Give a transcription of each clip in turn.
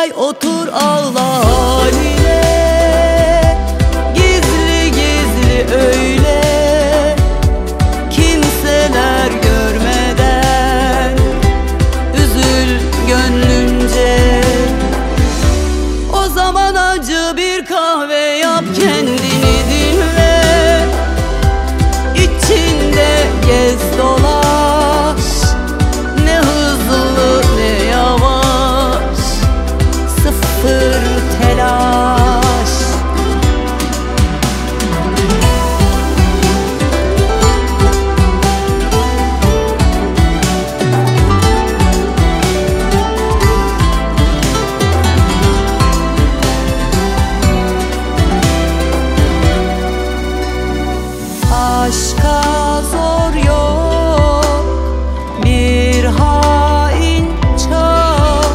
çay otur ağla haline. Gizli gizli öyle, kimseler görmeden üzül gönlünce. O zaman acı bir kahve yap, kendini dinle, içinde gez dolaş, ne hızlı ne yavaş, sıfır telaş. Aşka zor yok, bir hain çok.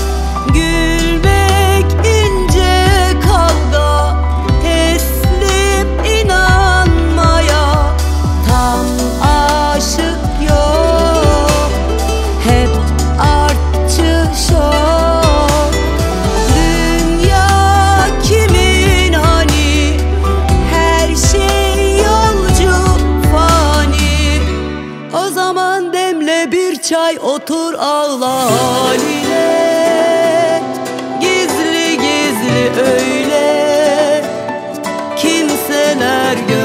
Gülmek ince, kavga teslim inanmaya. Tam aşık yok, hep artçı şok. Dünya kimin hani, her şey yolcu fani. O zaman demle bir çay otur ağla haline. Gizli gizli öyle, kimseler